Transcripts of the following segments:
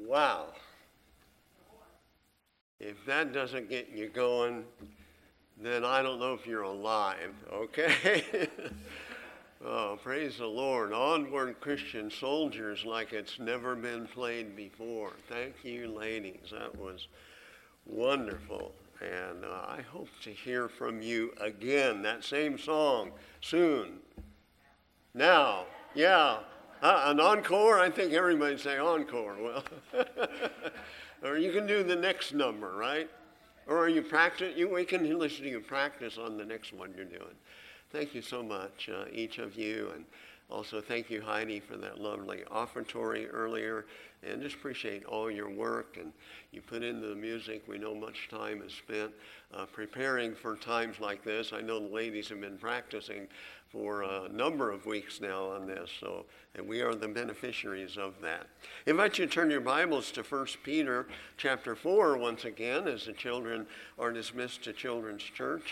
Wow. If that doesn't get you going, then I don't know if you're alive, okay? Oh, praise the Lord. Onward, Christian soldiers, like it's never been played before. Thank you, ladies. That was wonderful. And I hope to hear from you again. That same song soon. Now, yeah. An encore? I think everybody say encore. Well, or you can do the next number, right? Or are you practice? We can listen to you practice on the next one you're doing. Thank you so much, each of you, and also thank you, Heidi, for that lovely offertory earlier, and just appreciate all your work and you put into the music. We know much time is spent preparing for times like this. I know the ladies have been practicing for a number of weeks now on this, and we are the beneficiaries of that. I invite you to turn your Bibles to 1 Peter chapter 4 once again, as the children are dismissed to Children's Church.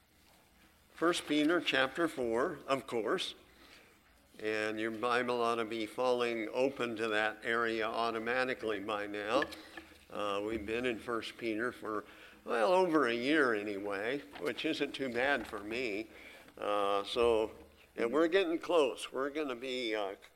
1 Peter chapter 4, of course, and your Bible ought to be falling open to that area automatically by now. We've been in 1 Peter for, well, over a year anyway, which isn't too bad for me. And we're getting close. We're going to be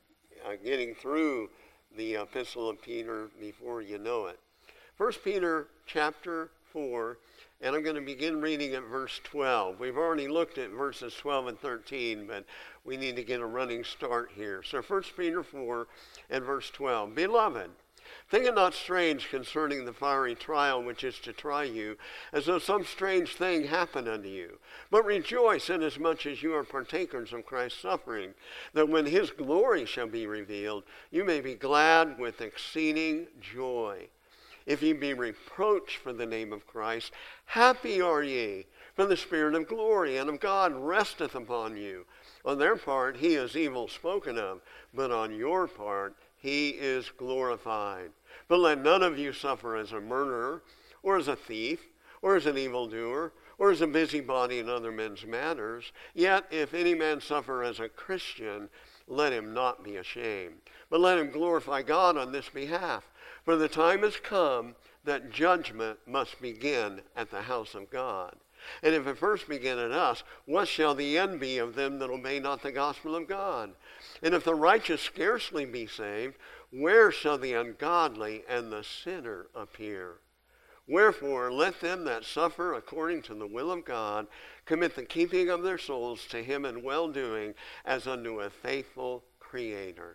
getting through the Epistle of Peter before you know it. 1 Peter chapter 4, and I'm going to begin reading at verse 12. We've already looked at verses 12 and 13, but we need to get a running start here. So 1 Peter 4 and verse 12. Beloved, think it not strange concerning the fiery trial which is to try you, as though some strange thing happened unto you. But rejoice inasmuch as you are partakers of Christ's suffering, that when his glory shall be revealed, you may be glad with exceeding joy. If ye be reproached for the name of Christ, happy are ye, for the Spirit of glory and of God resteth upon you. On their part he is evil spoken of, but on your part he is glorified. But let none of you suffer as a murderer, or as a thief, or as an evildoer, or as a busybody in other men's matters. Yet if any man suffer as a Christian, let him not be ashamed, but let him glorify God on this behalf. For the time has come that judgment must begin at the house of God. And if it first begin at us, what shall the end be of them that obey not the gospel of God? And if the righteous scarcely be saved, where shall the ungodly and the sinner appear? Wherefore, let them that suffer according to the will of God commit the keeping of their souls to him in well-doing, as unto a faithful Creator.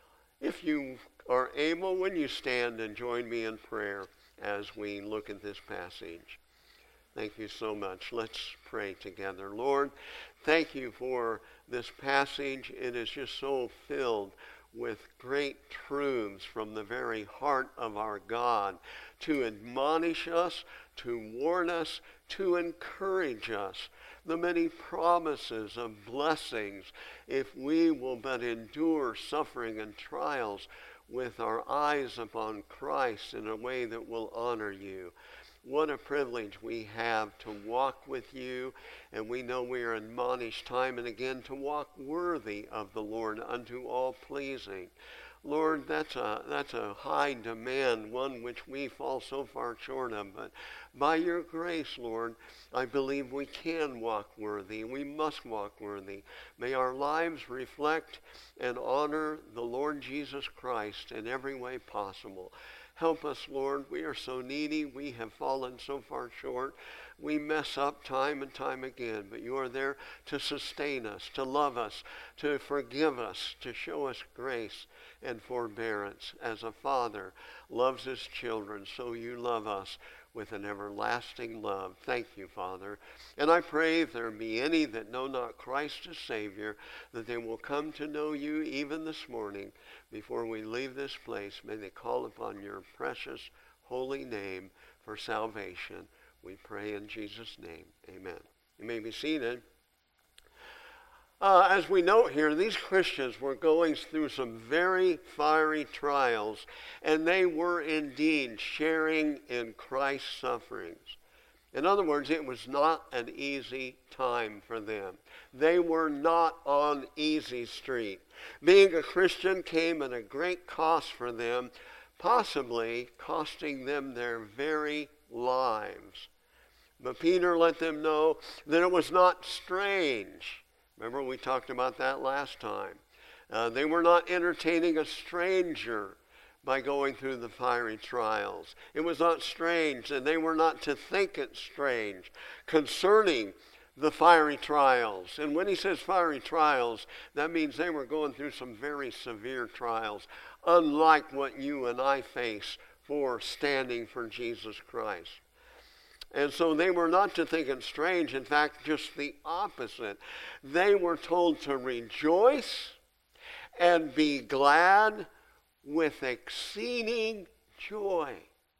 If you are able, when you stand and join me in prayer as we look at this passage. Thank you so much. Let's pray together. Lord, thank you for this passage. It is just so filled with great truths from the very heart of our God to admonish us, to warn us, to encourage us. The many promises of blessings if we will but endure suffering and trials with our eyes upon Christ in a way that will honor you. What a privilege we have to walk with you, and we know we are admonished time and again to walk worthy of the Lord unto all pleasing. Lord, that's a high demand, one which we fall so far short of, but by your grace, Lord, I believe we can walk worthy. We must walk worthy. May our lives reflect and honor the Lord Jesus Christ in every way possible. Help us, Lord. We are so needy. We have fallen so far short. We mess up time and time again, but you are there to sustain us, to love us, to forgive us, to show us grace and forbearance. As a father loves his children, so you love us with an everlasting love. Thank you, Father. And I pray if there be any that know not Christ as Savior, that they will come to know you even this morning. Before we leave this place, may they call upon your precious holy name for salvation. We pray in Jesus' name. Amen. You may be seated. As we note here, these Christians were going through some very fiery trials, and they were indeed sharing in Christ's sufferings. In other words, it was not an easy time for them. They were not on easy street. Being a Christian came at a great cost for them, possibly costing them their very lives. But Peter let them know that it was not strange. Remember, we talked about that last time. They were not entertaining a stranger by going through the fiery trials. It was not strange, and they were not to think it strange concerning the fiery trials. And when he says fiery trials, that means they were going through some very severe trials, unlike what you and I face for standing for Jesus Christ. And so they were not to think it strange. In fact, just the opposite. They were told to rejoice and be glad with exceeding joy.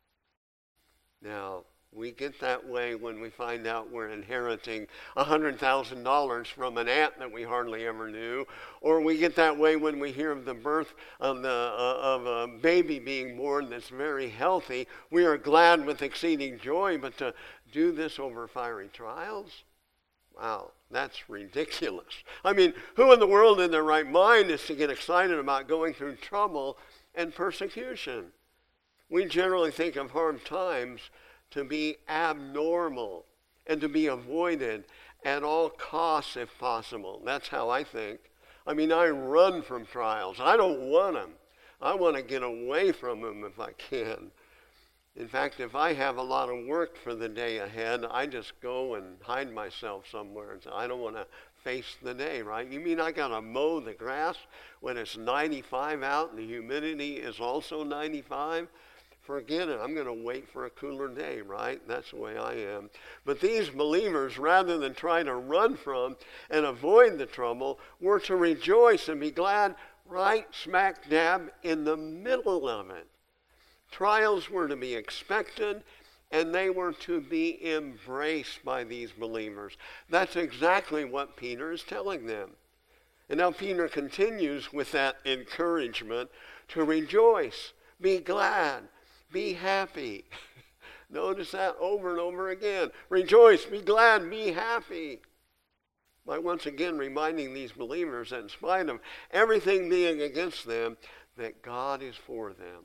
Now, we get that way when we find out we're inheriting $100,000 from an aunt that we hardly ever knew, or we get that way when we hear of the birth of a baby being born that's very healthy. We are glad with exceeding joy, but to do this over fiery trials? Wow, that's ridiculous. I mean, who in the world in their right mind is to get excited about going through trouble and persecution? We generally think of hard times to be abnormal and to be avoided at all costs if possible. That's how I think. I mean, I run from trials. I don't want them. I want to get away from them if I can. In fact, if I have a lot of work for the day ahead, I just go and hide myself somewhere and say, I don't want to face the day, right? You mean I got to mow the grass when it's 95 out and the humidity is also 95? Forget it. I'm going to wait for a cooler day, right? That's the way I am. But these believers, rather than try to run from and avoid the trouble, were to rejoice and be glad right smack dab in the middle of it. Trials were to be expected, and they were to be embraced by these believers. That's exactly what Peter is telling them. And now Peter continues with that encouragement to rejoice, be glad, be happy. Notice that over and over again. Rejoice, be glad, be happy. By once again reminding these believers that in spite of everything being against them, that God is for them.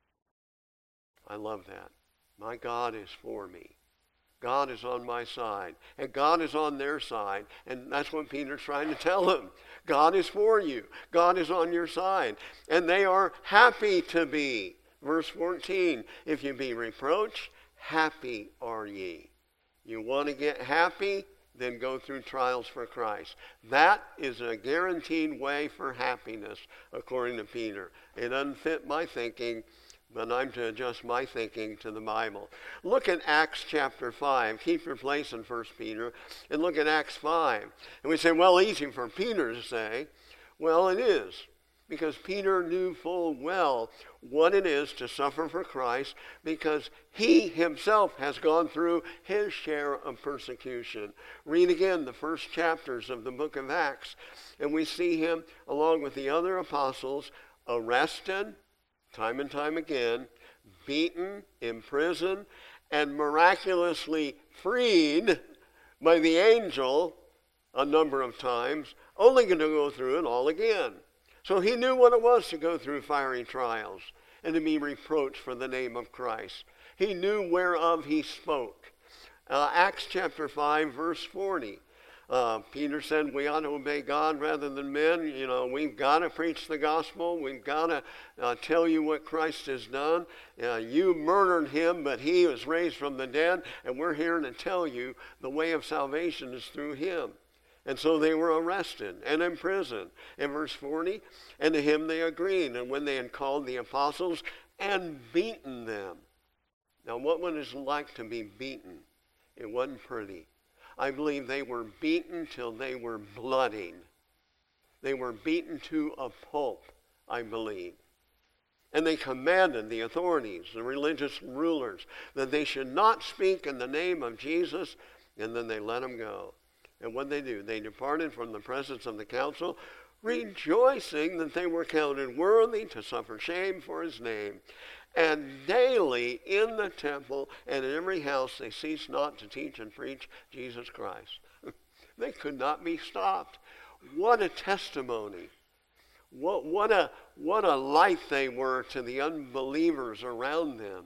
I love that. My God is for me. God is on my side. And God is on their side. And that's what Peter's trying to tell them. God is for you. God is on your side. And they are happy to be. Verse 14, if you be reproached, happy are ye. You want to get happy? Then go through trials for Christ. That is a guaranteed way for happiness, according to Peter. It doesn't fit my thinking, but I'm to adjust my thinking to the Bible. Look at Acts chapter 5. Keep your place in 1 Peter. And look at Acts 5. And we say, well, easy for Peter to say. Well, it is. Because Peter knew full well what it is to suffer for Christ, because he himself has gone through his share of persecution. Read again the first chapters of the book of Acts, and we see him, along with the other apostles, arrested time and time again, beaten, imprisoned, and miraculously freed by the angel a number of times, only going to go through it all again. So he knew what it was to go through fiery trials and to be reproached for the name of Christ. He knew whereof he spoke. Acts chapter 5, verse 40. Peter said we ought to obey God rather than men. You know, we've got to preach the gospel. We've got to tell you what Christ has done. You murdered him, but he was raised from the dead, and we're here to tell you the way of salvation is through him. And so they were arrested and imprisoned. In verse 40, and to him they agreed. And when they had called the apostles and beaten them. Now, what was it like to be beaten? It wasn't pretty. I believe they were beaten till they were bloodied. They were beaten to a pulp, I believe. And they commanded the authorities, the religious rulers, that they should not speak in the name of Jesus, and then they let them go. And what did they do? They departed from the presence of the council, rejoicing that they were counted worthy to suffer shame for his name. And daily in the temple and in every house they ceased not to teach and preach Jesus Christ. They could not be stopped. What a testimony. What what a light they were to the unbelievers around them.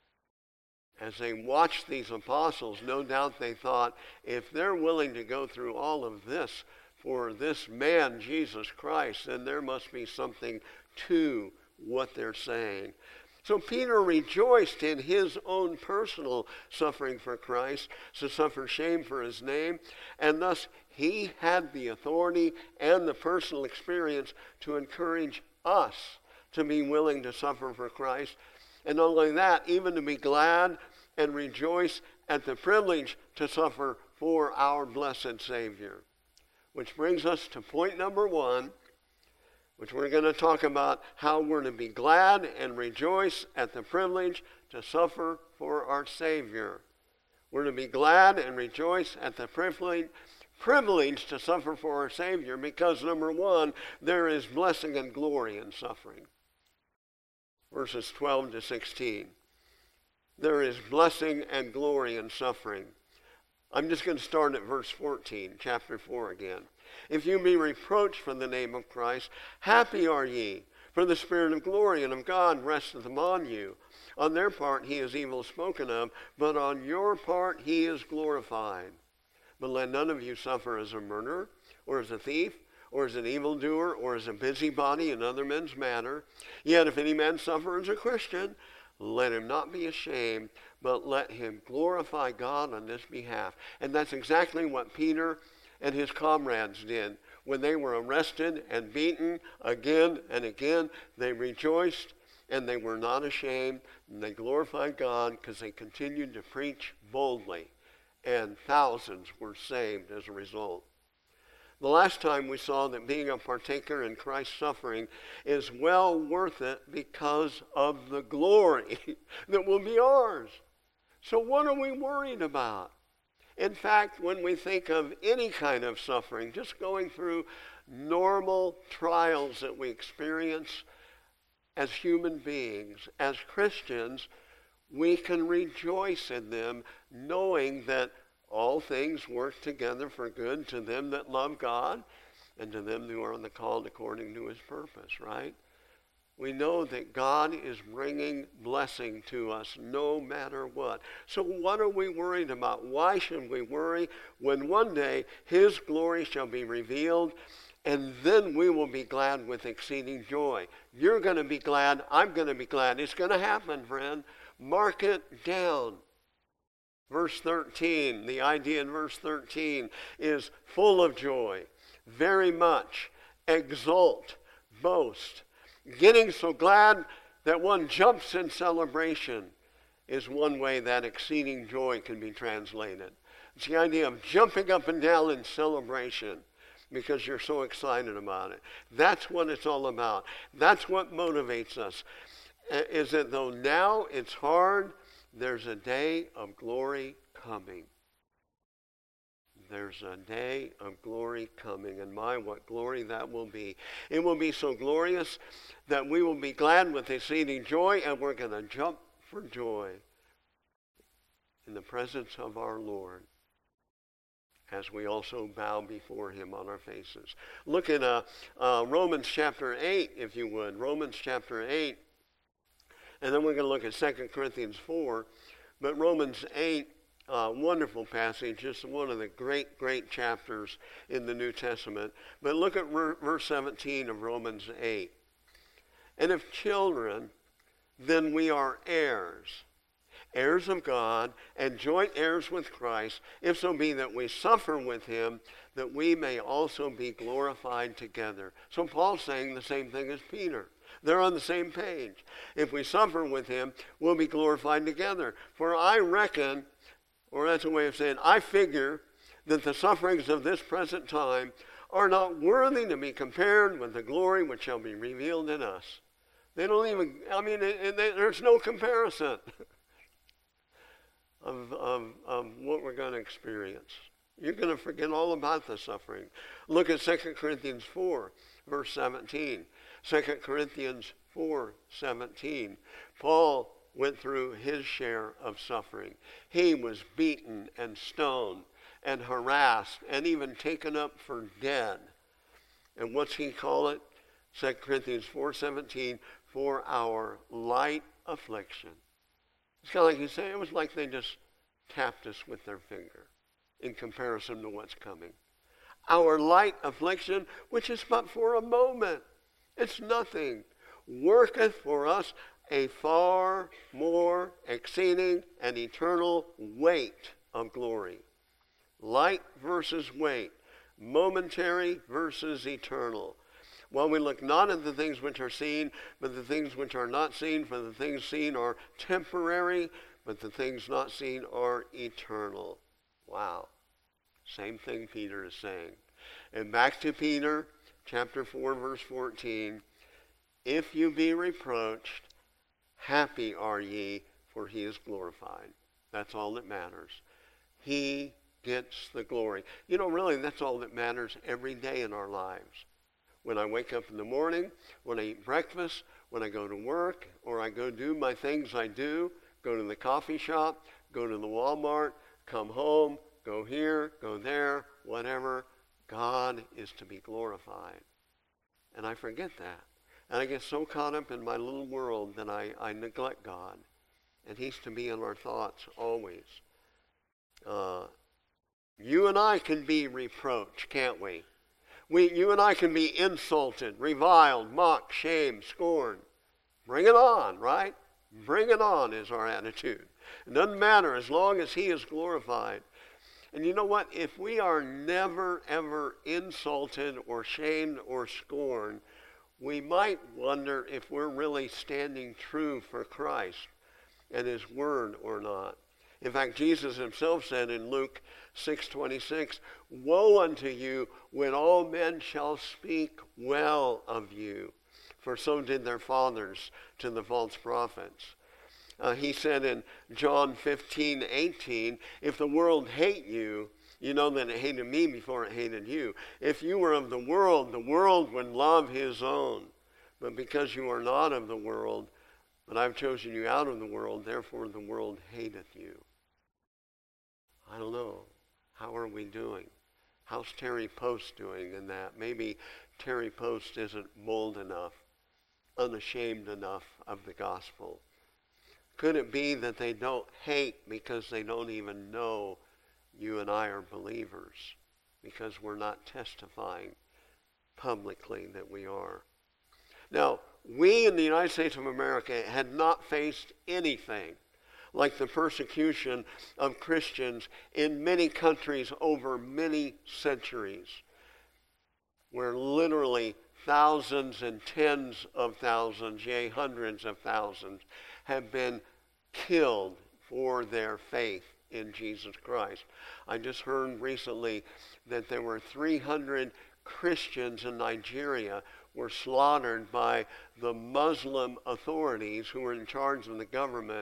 As they watched these apostles, no doubt they thought, if they're willing to go through all of this for this man, Jesus Christ, then there must be something to what they're saying. So Peter rejoiced in his own personal suffering for Christ, to suffer shame for his name, and thus he had the authority and the personal experience to encourage us to be willing to suffer for Christ. And not only that, even to be glad and rejoice at the privilege to suffer for our blessed Savior. Which brings us to point number 1, which we're going to talk about how we're to be glad and rejoice at the privilege to suffer for our Savior. We're to be glad and rejoice at the privilege to suffer for our Savior because, number 1, there is blessing and glory in suffering. Verses 12 to 16. There is blessing and glory in suffering. I'm just going to start at verse 14, chapter 4 again. If you be reproached for the name of Christ, happy are ye, for the Spirit of glory and of God resteth upon you. On their part he is evil spoken of, but on your part he is glorified. But let none of you suffer as a murderer, or as a thief, or as an evildoer, or as a busybody in other men's matter. Yet if any man suffer as a Christian, let him not be ashamed, but let him glorify God on this behalf. And that's exactly what Peter and his comrades did. When they were arrested and beaten again and again, they rejoiced and they were not ashamed. And they glorified God because they continued to preach boldly. And thousands were saved as a result. The last time we saw that being a partaker in Christ's suffering is well worth it because of the glory that will be ours. So what are we worried about? In fact, when we think of any kind of suffering, just going through normal trials that we experience as human beings, as Christians, we can rejoice in them knowing that all things work together for good to them that love God and to them who are on the called according to his purpose, right? We know that God is bringing blessing to us no matter what. So what are we worried about? Why should we worry when one day his glory shall be revealed and then we will be glad with exceeding joy? You're going to be glad. I'm going to be glad. It's going to happen, friend. Mark it down. Verse 13, the idea in verse 13 is full of joy, very much, exult, boast. Getting so glad that one jumps in celebration is one way that exceeding joy can be translated. It's the idea of jumping up and down in celebration because you're so excited about it. That's what it's all about. That's what motivates us. Is that though now it's hard, there's a day of glory coming. There's a day of glory coming, and my, what glory that will be. It will be so glorious that we will be glad with exceeding joy, and we're going to jump for joy in the presence of our Lord as we also bow before him on our faces. Look at Romans chapter 8, if you would. Romans chapter 8. And then we're going to look at 2 Corinthians 4. But Romans 8, wonderful passage, just one of the great chapters in the New Testament. But look at verse 17 of Romans 8. And if children, then we are heirs, heirs of God, and joint heirs with Christ, if so be that we suffer with him, that we may also be glorified together. So Paul's saying the same thing as Peter. They're on the same page. If we suffer with him, we'll be glorified together. For I reckon, or that's a way of saying, I figure that the sufferings of this present time are not worthy to be compared with the glory which shall be revealed in us. They don't even, there's no comparison of what we're going to experience. You're going to forget all about the suffering. Look at 2 Corinthians 4, verse 17. 2 Corinthians 4:17. Paul went through his share of suffering. He was beaten and stoned and harassed and even taken up for dead. And what's he call it? 2 Corinthians 4:17, for our light affliction. It's kind of like you say, it was like they just tapped us with their finger in comparison to what's coming. Our light affliction, which is but for a moment, it's nothing, worketh for us a far more exceeding and eternal weight of glory. Light versus weight, momentary versus eternal. While we look not at the things which are seen, but the things which are not seen, for the things seen are temporary, but the things not seen are eternal. Wow. Same thing Peter is saying. And back to Peter, chapter 4, verse 14. If you be reproached, happy are ye, for he is glorified. That's all that matters. He gets the glory. You know, really, that's all that matters every day in our lives. When I wake up in the morning, when I eat breakfast, when I go to work, or I go do my things I do, go to the coffee shop, go to the Walmart, come home, go here, go there, whatever, God is to be glorified. And I forget that. And I get so caught up in my little world that I neglect God. And he's to be in our thoughts always. You and I can be reproached, can't we? You and I can be insulted, reviled, mocked, shamed, scorned. Bring it on, right? Bring it on is our attitude. It doesn't matter as long as he is glorified. And you know what? If we are never, ever insulted or shamed or scorned, we might wonder if we're really standing true for Christ and his word or not. In fact, Jesus himself said in Luke 6:26, woe unto you when all men shall speak well of you, for so did their fathers to the false prophets. He said in John 15:18, if the world hate you, you know that it hated me before it hated you. If you were of the world would love his own. But because you are not of the world, but I've chosen you out of the world, therefore the world hateth you. I don't know. How are we doing? How's Terry Post doing in that? Maybe Terry Post isn't bold enough, unashamed enough of the gospel. Could it be that they don't hate because they don't even know you and I are believers, because we're not testifying publicly that we are? Now, we in the United States of America had not faced anything like the persecution of Christians in many countries over many centuries, where literally thousands and tens of thousands, yea, hundreds of thousands, have been killed for their faith in Jesus Christ. I just heard recently that there were 300 Christians in Nigeria were slaughtered by the Muslim authorities who were in charge of the government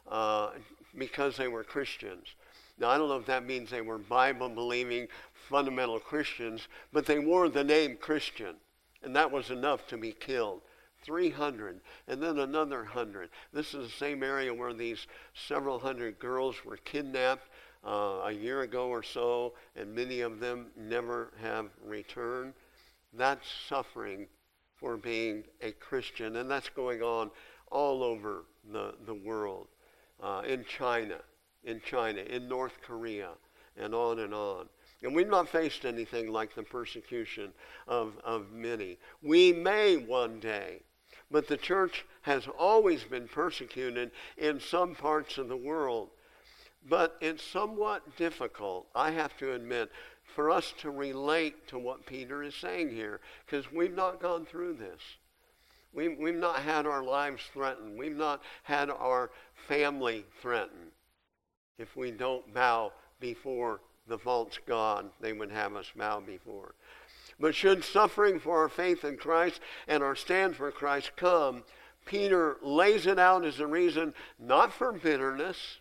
because they were Christians. Now, I don't know if that means they were Bible-believing, fundamental Christians, but they wore the name Christian, and that was enough to be killed. 300, and then another 100. This is the same area where these several hundred girls were kidnapped a year ago or so, and many of them never have returned. That's suffering for being a Christian, and that's going on all over the world. In China, in North Korea, and on and on. And we've not faced anything like the persecution of many. We may one day, but the church has always been persecuted in some parts of the world. But it's somewhat difficult, I have to admit, for us to relate to what Peter is saying here, because we've not gone through this. We've not had our lives threatened. We've not had our family threatened. If we don't bow before the false god they would have us bow before. But should suffering for our faith in Christ and our stand for Christ come, Peter lays it out as a reason not for bitterness,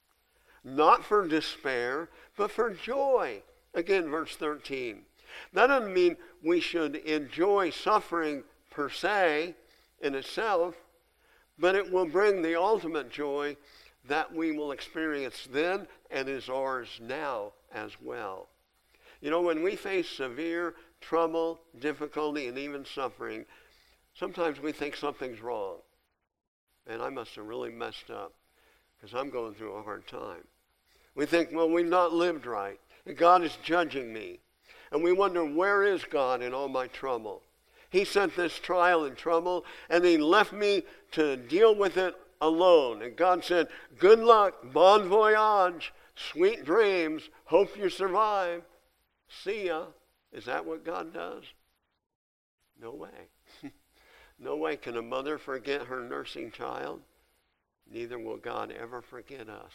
not for despair, but for joy. Again, verse 13. That doesn't mean we should enjoy suffering per se in itself, but it will bring the ultimate joy that we will experience then and is ours now as well. You know, when we face severe trouble, difficulty, and even suffering, Sometimes we think something's wrong. And I must have really messed up because I'm going through a hard time. We think, well, we've not lived right. And God is judging me. And we wonder, where is God in all my trouble? He sent this trial and trouble, and he left me to deal with it alone. And God said, good luck, bon voyage, sweet dreams, hope you survive. See ya. Is that what God does? No way. No way can a mother forget her nursing child. Neither will God ever forget us.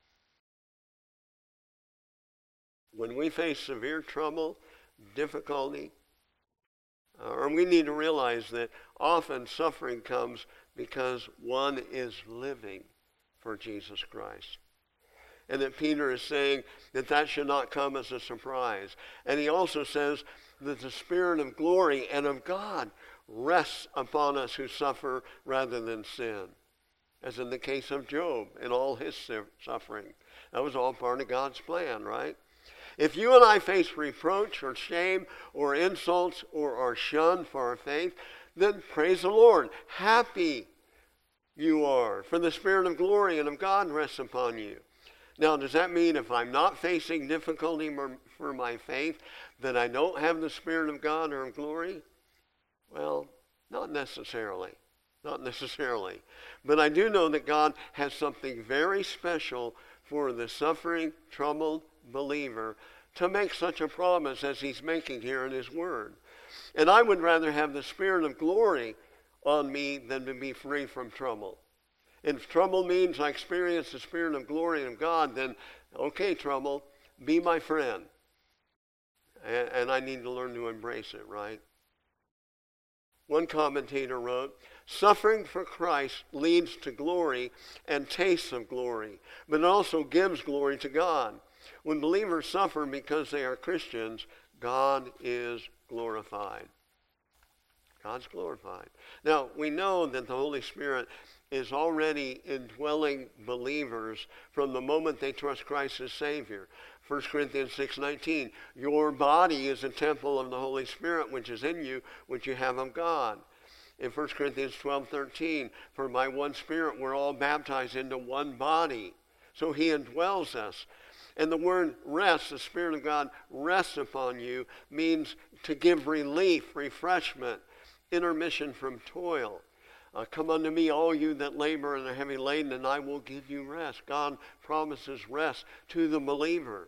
When we face severe trouble, difficulty, or we need to realize that often suffering comes because one is living for Jesus Christ. And that Peter is saying that should not come as a surprise. And he also says that the Spirit of glory and of God rests upon us who suffer rather than sin. As in the case of Job and all his suffering. That was all part of God's plan, right? If you and I face reproach or shame or insults or are shunned for our faith, then praise the Lord. Happy you are, for the Spirit of glory and of God rests upon you. Now, does that mean if I'm not facing difficulty for my faith, that I don't have the Spirit of God or of glory? Well, not necessarily. Not necessarily. But I do know that God has something very special for the suffering, troubled believer to make such a promise as he's making here in his word. And I would rather have the Spirit of glory on me than to be free from trouble. If trouble means I experience the Spirit of glory of God, then okay, trouble, be my friend. And I need to learn to embrace it, right? One commentator wrote, suffering for Christ leads to glory and tastes of glory, but it also gives glory to God. When believers suffer because they are Christians, God is glorified. God's glorified. Now, we know that the Holy Spirit is already indwelling believers from the moment they trust Christ as Savior. 1 Corinthians 6:19, your body is a temple of the Holy Spirit which is in you, which you have of God. In 1 Corinthians 12:13, for by one Spirit we're all baptized into one body. So he indwells us. And the word rest, the Spirit of God rests upon you, means to give relief, refreshment, intermission from toil. Come unto me, all you that labor and are heavy laden, and I will give you rest. God promises rest to the believer.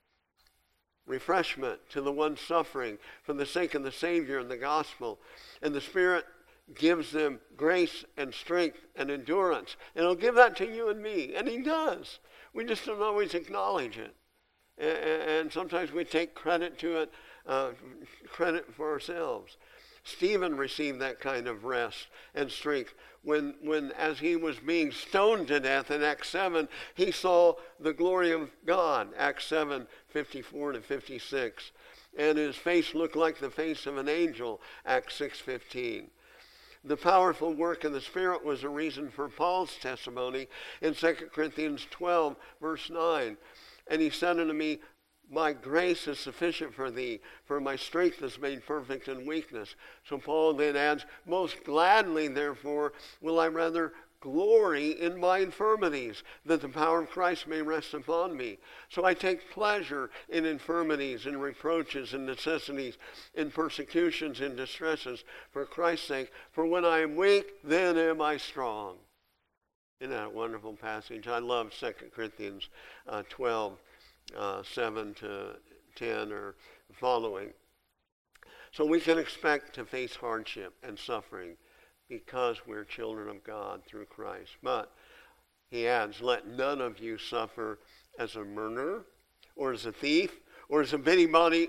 Refreshment to the one suffering for the sake of the Savior and the gospel. And the Spirit gives them grace and strength and endurance. And he'll give that to you and me. And he does. We just don't always acknowledge it. And sometimes we take credit to it, credit for ourselves. Stephen received that kind of rest and strength when as he was being stoned to death in Acts 7, he saw the glory of God, Acts 7:54 to 56. And his face looked like the face of an angel, Acts 6:15. The powerful work of the Spirit was a reason for Paul's testimony in 2 Corinthians 12, verse 9. And he said unto me, my grace is sufficient for thee, for my strength is made perfect in weakness. So Paul then adds, most gladly, therefore, will I rather glory in my infirmities, that the power of Christ may rest upon me. So I take pleasure in infirmities, in reproaches, in necessities, in persecutions, in distresses, for Christ's sake. For when I am weak, then am I strong. Isn't that a wonderful passage? I love 2 Corinthians 12. 7 to 10 or following. So we can expect to face hardship and suffering because we're children of God through Christ. But he adds, let none of you suffer as a murderer or as a thief or as a busybody,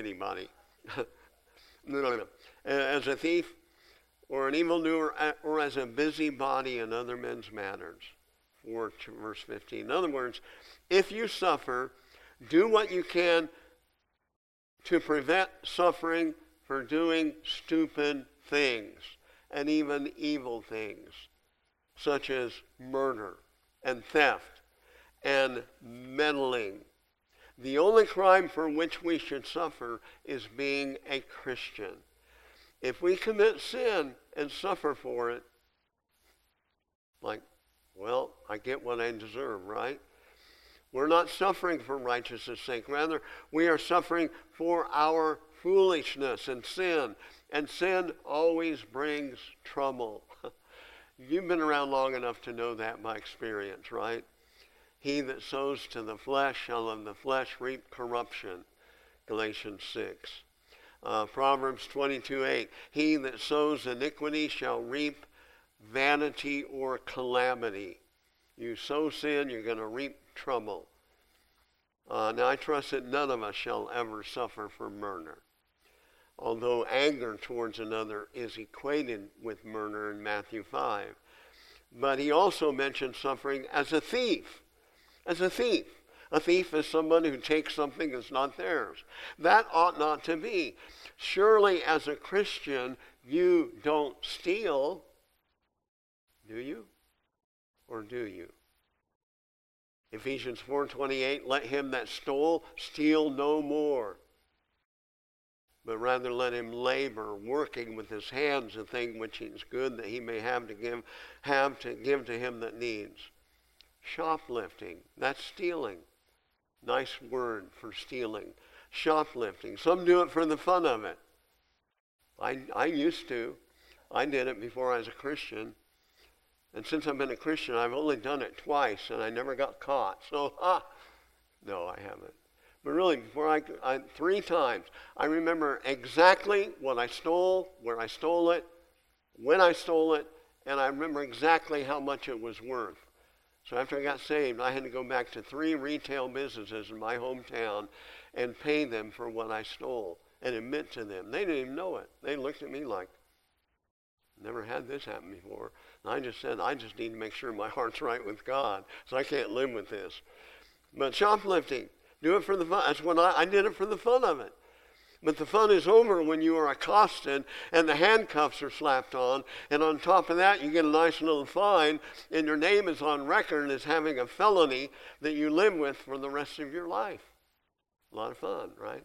as a thief or an evildoer or as a busybody in other men's matters. Verse 15. In other words, if you suffer, do what you can to prevent suffering for doing stupid things and even evil things, such as murder and theft and meddling. The only crime for which we should suffer is being a Christian. If we commit sin and suffer for it, like, well, I get what I deserve, right? We're not suffering for righteousness' sake. Rather, we are suffering for our foolishness and sin. And sin always brings trouble. You've been around long enough to know that by experience, right? He that sows to the flesh shall of the flesh reap corruption. Galatians 6. Proverbs 22:8. He that sows iniquity shall reap vanity or calamity. You sow sin, you're going to reap trouble. Now I trust that none of us shall ever suffer for murder, although anger towards another is equated with murder in Matthew 5. But he also mentioned suffering as a thief. As a thief. A thief is somebody who takes something that's not theirs. That ought not to be. Surely as a Christian, you don't steal, do you? Or do you? Ephesians 4:28, let him that stole steal no more, but rather let him labor, working with his hands the thing which is good, that he may have to give to him that needs. Shoplifting, that's stealing. Nice word for stealing. Shoplifting. Some do it for the fun of it. I used to. I did it before I was a Christian. And since I've been a Christian, I've only done it twice, and I never got caught. So, no, I haven't. But really, before 3 times, I remember exactly what I stole, where I stole it, when I stole it, and I remember exactly how much it was worth. So after I got saved, I had to go back to 3 retail businesses in my hometown and pay them for what I stole and admit to them. They didn't even know it. They looked at me like, never had this happen before. And I just said, I just need to make sure my heart's right with God, so I can't live with this. But shoplifting, do it for the fun. That's when I did it for the fun of it. But the fun is over when you are accosted and the handcuffs are slapped on, and on top of that you get a nice little fine, and your name is on record as having a felony that you live with for the rest of your life. A lot of fun, right?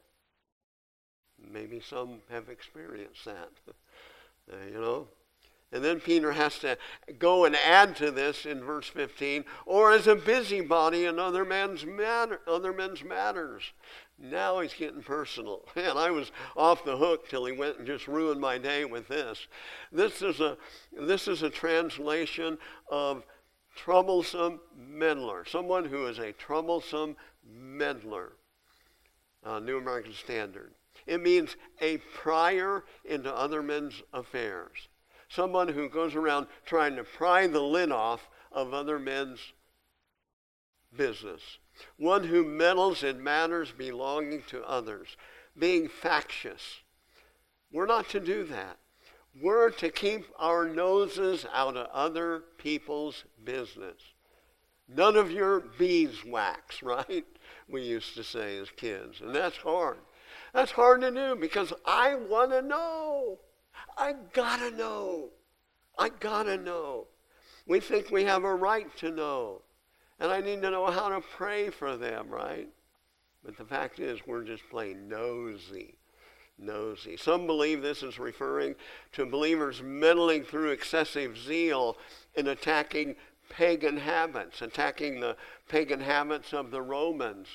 Maybe some have experienced that, you know. And then Peter has to go and add to this in verse 15, or as a busybody in other men's matters. Now he's getting personal. And I was off the hook till he went and just ruined my day with this. This is a translation of troublesome meddler. Someone who is a troublesome meddler. New American Standard. It means a prier into other men's affairs. Someone who goes around trying to pry the lid off of other men's business. One who meddles in matters belonging to others. Being factious. We're not to do that. We're to keep our noses out of other people's business. None of your beeswax, right? We used to say as kids. And that's hard. That's hard to do because I want to know. I gotta know. I gotta know. We think we have a right to know. And I need to know how to pray for them, right? But the fact is, we're just plain nosy. Nosy. Some believe this is referring to believers meddling through excessive zeal in attacking pagan habits, attacking the pagan habits of the Romans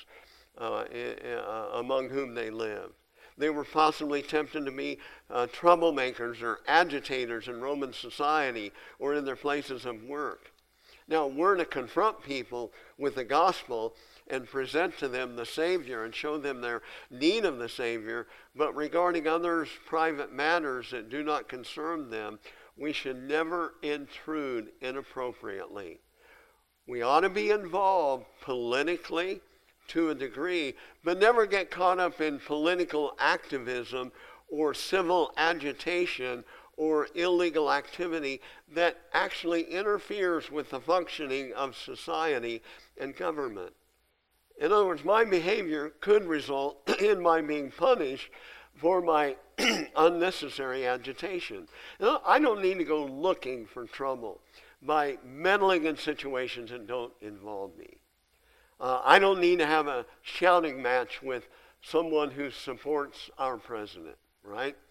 among whom they lived. They were possibly tempted to be troublemakers or agitators in Roman society or in their places of work. Now, we're to confront people with the gospel and present to them the Savior and show them their need of the Savior, but regarding others' private matters that do not concern them, we should never intrude inappropriately. We ought to be involved politically to a degree, but never get caught up in political activism or civil agitation or illegal activity that actually interferes with the functioning of society and government. In other words, my behavior could result in my being punished for my unnecessary agitation. Now, I don't need to go looking for trouble by meddling in situations that don't involve me. I don't need to have a shouting match with someone who supports our president, right?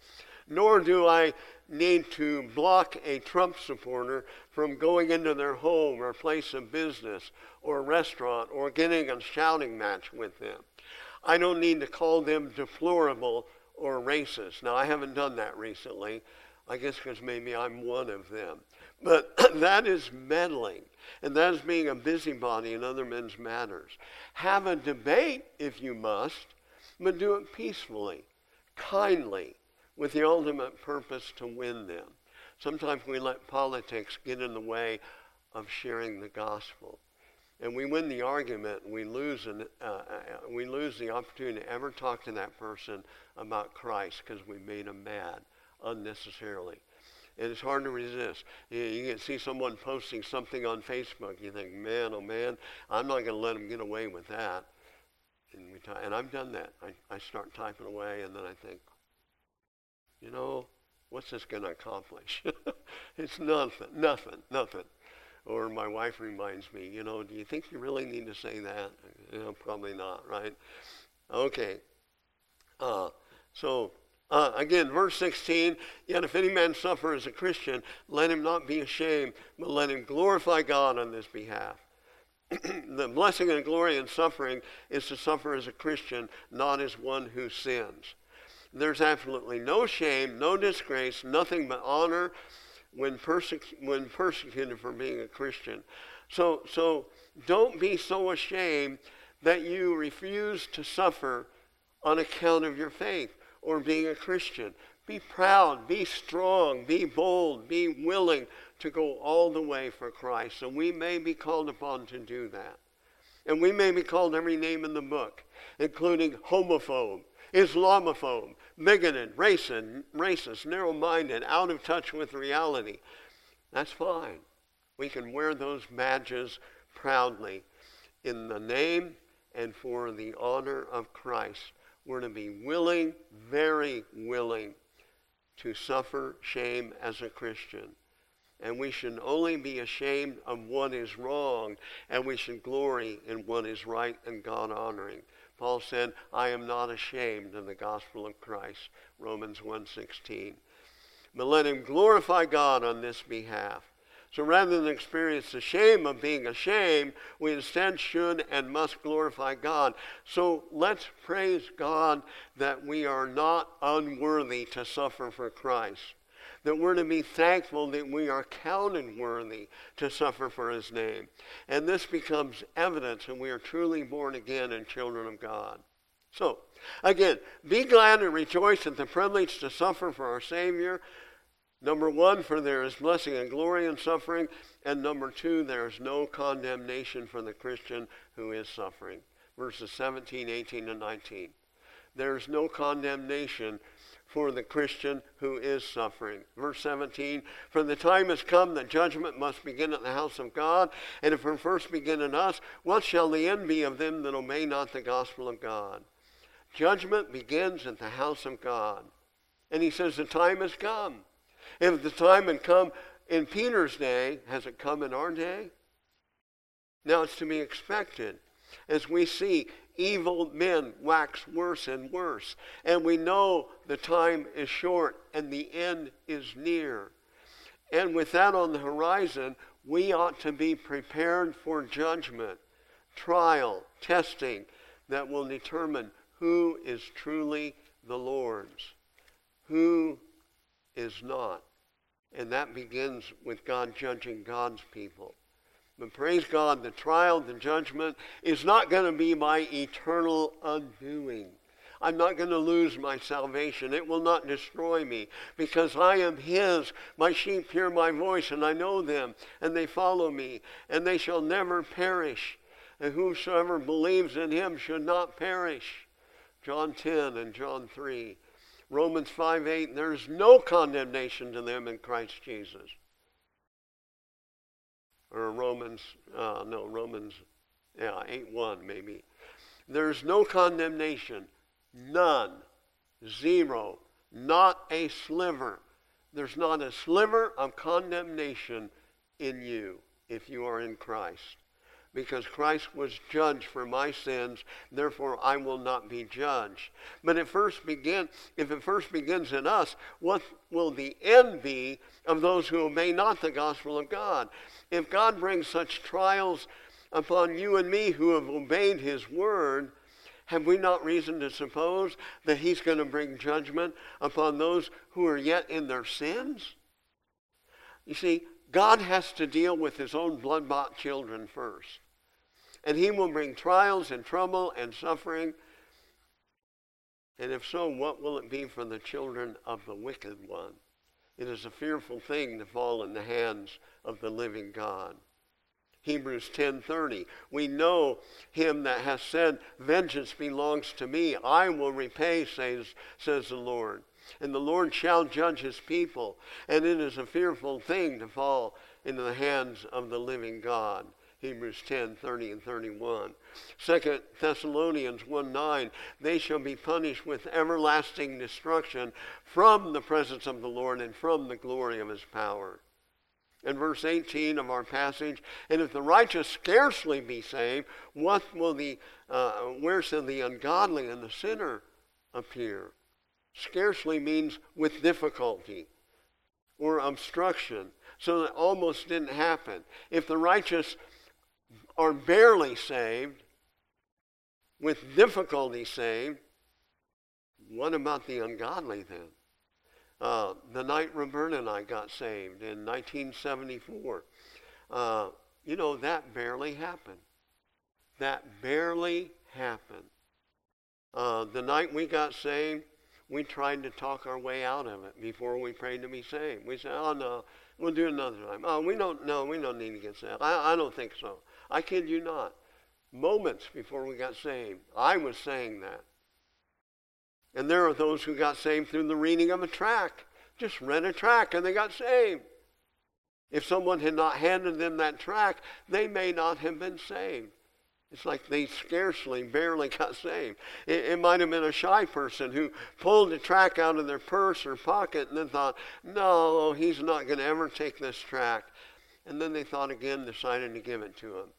nor do I need to block a Trump supporter from going into their home or place of business or restaurant or getting a shouting match with them. I don't need to call them deplorable or racist. Now, I haven't done that recently, I guess because maybe I'm one of them. But that is meddling, and that is being a busybody in other men's matters. Have a debate if you must, but do it peacefully, kindly, with the ultimate purpose to win them. Sometimes we let politics get in the way of sharing the gospel. And we win the argument, and we lose the opportunity to ever talk to that person about Christ because we made them mad unnecessarily. And it's hard to resist. You can see someone posting something on Facebook. You think, man, oh man, I'm not going to let them get away with that. And I've done that. I start typing away, and then I think, you know, what's this going to accomplish? It's nothing. Or my wife reminds me, you know, do you think you really need to say that? You know, probably not, right? Okay. Again, verse 16, yet if any man suffer as a Christian, let him not be ashamed, but let him glorify God on this behalf. The blessing and glory in suffering is to suffer as a Christian, not as one who sins. There's absolutely no shame, no disgrace, nothing but honor when persecuted for being a Christian. So don't be so ashamed that you refuse to suffer on account of your faith or being a Christian. Be proud, be strong, be bold, be willing to go all the way for Christ. So we may be called upon to do that. And we may be called every name in the book, including homophobe, Islamophobe, bigoted, racist, narrow-minded, out of touch with reality. That's fine. We can wear those badges proudly in the name and for the honor of Christ. We're to be willing, very willing, to suffer shame as a Christian. And we should only be ashamed of what is wrong, and we should glory in what is right and God-honoring. Paul said, I am not ashamed of the gospel of Christ, Romans 1:16. But let him glorify God on this behalf. So rather than experience the shame of being ashamed, we instead should and must glorify God. So let's praise God that we are not unworthy to suffer for Christ. That we're to be thankful that we are counted worthy to suffer for his name. And this becomes evidence that we are truly born again and children of God. So, again, be glad and rejoice at the privilege to suffer for our Savior. Number one, for there is blessing and glory in suffering. And number two, there is no condemnation for the Christian who is suffering. Verses 17, 18, and 19. There is no condemnation for the Christian who is suffering. Verse 17, for the time has come that judgment must begin at the house of God, and if it first begin in us, what shall the end be of them that obey not the gospel of God? Judgment begins at the house of God. And he says the time has come. If the time had come in Peter's day, has it come in our day? Now it's to be expected. As we see evil men wax worse and worse, and we know the time is short and the end is near. And with that on the horizon, we ought to be prepared for judgment, trial, testing that will determine who is truly the Lord's, who is not. And that begins with God judging God's people. But praise God, the trial, the judgment is not going to be my eternal undoing. I'm not going to lose my salvation. It will not destroy me because I am his. My sheep hear my voice and I know them and they follow me and they shall never perish. And whosoever believes in him should not perish. John 10 and John 3. Romans 5:8, there's no condemnation to them in Christ Jesus. Or Romans 8:1 maybe. There's no condemnation, none, zero, not a sliver. There's not a sliver of condemnation in you if you are in Christ. because Christ was judged for my sins, therefore I will not be judged. But if it first begins in us, what will the end be of those who obey not the gospel of God? If God brings such trials upon you and me who have obeyed his word, have we not reason to suppose that he's going to bring judgment upon those who are yet in their sins? You see, God has to deal with his own blood-bought children first. And he will bring trials and trouble and suffering. And if so, what will it be for the children of the wicked one? It is a fearful thing to fall in the hands of the living God. Hebrews 10:30, we know him that has said, vengeance belongs to me, I will repay, says the Lord. And the Lord shall judge his people. And it is a fearful thing to fall into the hands of the living God. Hebrews 10:30 and 31. 2 Thessalonians 1:9, they shall be punished with everlasting destruction from the presence of the Lord and from the glory of his power. In verse 18 of our passage, and if the righteous scarcely be saved, where shall the ungodly and the sinner appear? Scarcely means with difficulty or obstruction. So that almost didn't happen. If the righteous are barely saved, with difficulty saved, what about the ungodly then? The night Roberta and I got saved in 1974, that barely happened. That barely happened. The night we got saved, we tried to talk our way out of it before we prayed to be saved. We said, oh no, we'll do it another time. Oh, we don't need to get saved. I don't think so. I kid you not. Moments before we got saved, I was saying that. And there are those who got saved through the reading of a tract. Just read a tract and they got saved. If someone had not handed them that tract, they may not have been saved. It's like they barely got saved. It might have been a shy person who pulled the tract out of their purse or pocket and then thought, no, he's not going to ever take this tract. And then they thought again, decided to give it to him.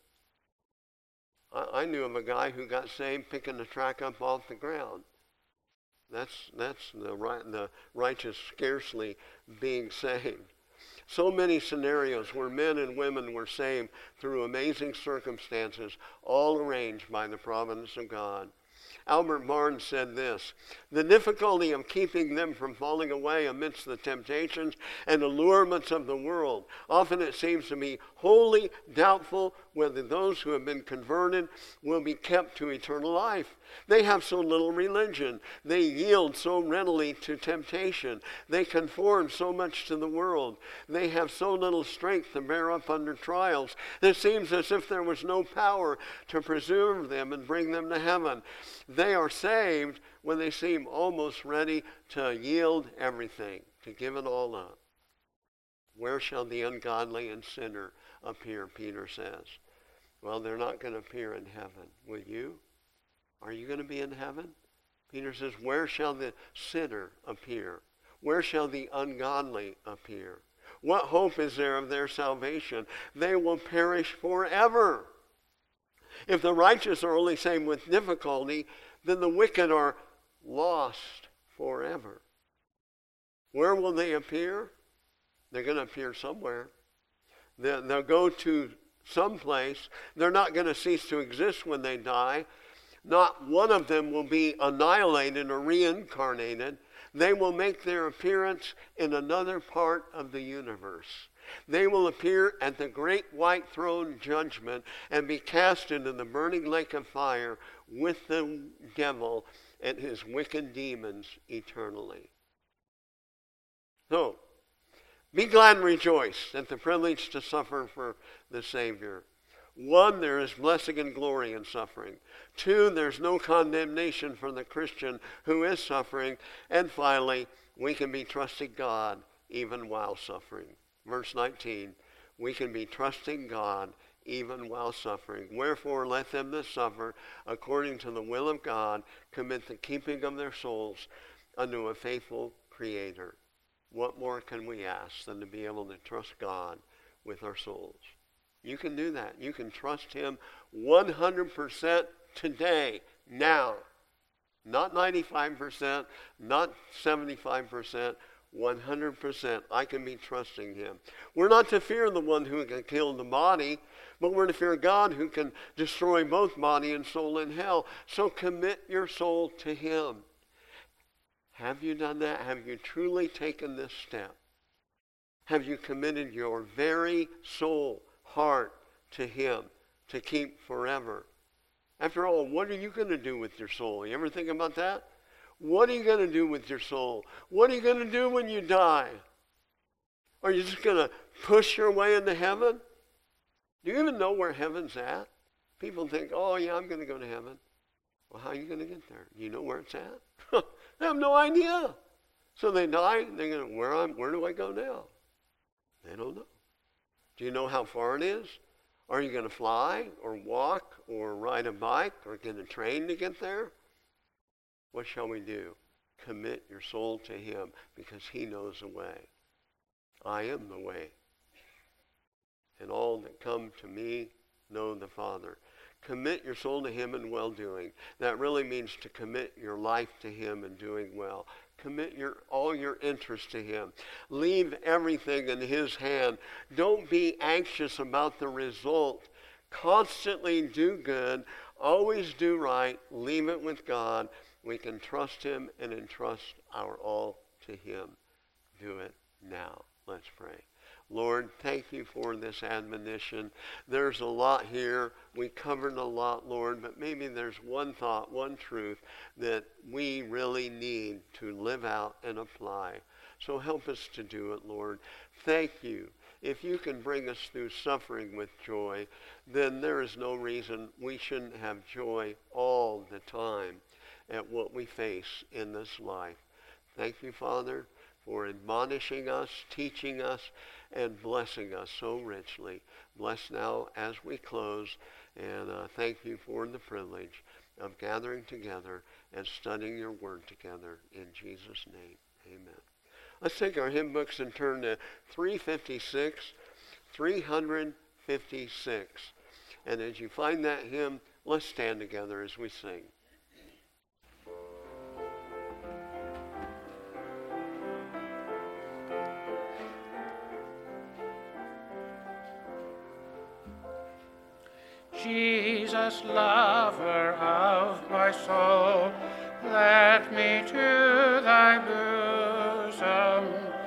I knew of a guy who got saved picking the tract up off the ground. That's the righteous scarcely being saved. So many scenarios where men and women were saved through amazing circumstances, all arranged by the providence of God. Albert Barnes said this, the difficulty of keeping them from falling away amidst the temptations and allurements of the world. Often it seems to be wholly doubtful whether those who have been converted will be kept to eternal life. They have so little religion. They yield so readily to temptation. They conform so much to the world. They have so little strength to bear up under trials. It seems as if there was no power to preserve them and bring them to heaven. They are saved when they seem almost ready to yield everything, to give it all up. Where shall the ungodly and sinner appear, Peter says. Well, they're not going to appear in heaven. Will you? Are you going to be in heaven? Peter says, where shall the sinner appear? Where shall the ungodly appear? What hope is there of their salvation? They will perish forever. If the righteous are only saved with difficulty, then the wicked are lost forever. Where will they appear? They're going to appear somewhere. They'll go to some place. They're not going to cease to exist when they die. Not one of them will be annihilated or reincarnated. They will make their appearance in another part of the universe. They will appear at the great white throne judgment and be cast into the burning lake of fire with the devil and his wicked demons eternally. So, be glad and rejoice at the privilege to suffer for the Savior. 1, there is blessing and glory in suffering. 2, there's no condemnation for the Christian who is suffering. And finally, we can be trusting God even while suffering. Verse 19, we can be trusting God even while suffering. Wherefore, let them that suffer according to the will of God commit the keeping of their souls unto a faithful Creator. What more can we ask than to be able to trust God with our souls? You can do that. You can trust him 100% today, now. Not 95%, not 75%, 100%. I can be trusting him. We're not to fear the one who can kill the body, but we're to fear God who can destroy both body and soul in hell. So commit your soul to him. Have you done that? Have you truly taken this step? Have you committed your very soul, heart to him to keep forever? After all, what are you going to do with your soul? You ever think about that? What are you going to do with your soul? What are you going to do when you die? Are you just going to push your way into heaven? Do you even know where heaven's at? People think, oh yeah, I'm going to go to heaven. Well, how are you going to get there? Do you know where it's at? They have no idea. So they die, they're going, where do I go now? They don't know. Do you know how far it is? Are you going to fly or walk or ride a bike or get a train to get there? What shall we do? Commit your soul to him because he knows the way. I am the way. And all that come to me know the Father. Commit your soul to him in well-doing. That really means to commit your life to him in doing well. Commit all your interest to him. Leave everything in his hand. Don't be anxious about the result. Constantly do good. Always do right. Leave it with God. We can trust him and entrust our all to him. Do it now. Let's pray. Lord, thank you for this admonition. There's a lot here. We covered a lot, Lord, but maybe there's one thought, one truth that we really need to live out and apply. So help us to do it, Lord. Thank you. If you can bring us through suffering with joy, then there is no reason we shouldn't have joy all the time at what we face in this life. Thank you, Father, for admonishing us, teaching us, and blessing us so richly. Bless now as we close, and thank you for the privilege of gathering together and studying your word together. In Jesus' name, amen. Let's take our hymn books and turn to 356, 356. And as you find that hymn, let's stand together as we sing. Jesus, lover of my soul, let me to thy bosom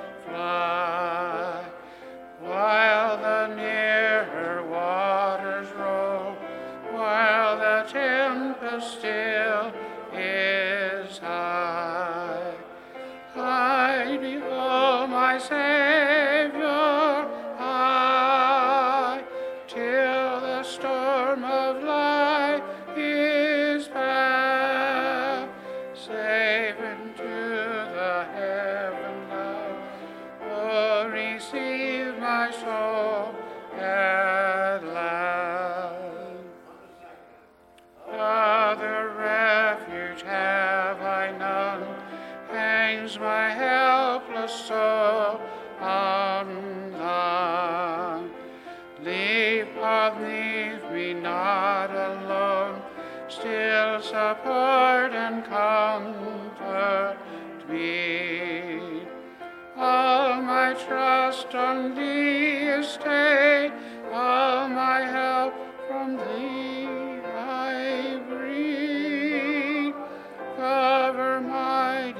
fly, while the nearer waters roll, while the tempest still is high. Hide me, O my Savior, hide, till the storm of life is past. Safe into the heaven now, oh, receive my soul at last. Other refuge have I none, hangs my helpless soul on thine. Leave me not alone, still support and comfort me. All my trust on thee is stayed, all my help from thee I breathe. Cover my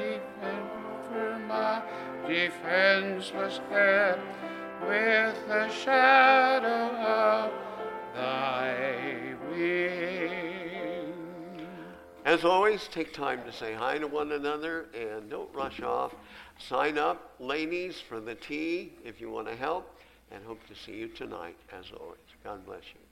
defenseless head with the shadow of thy wing. As always, take time to say hi to one another and don't rush off. Sign up, ladies, for the tea if you want to help, and hope to see you tonight, as always. God bless you.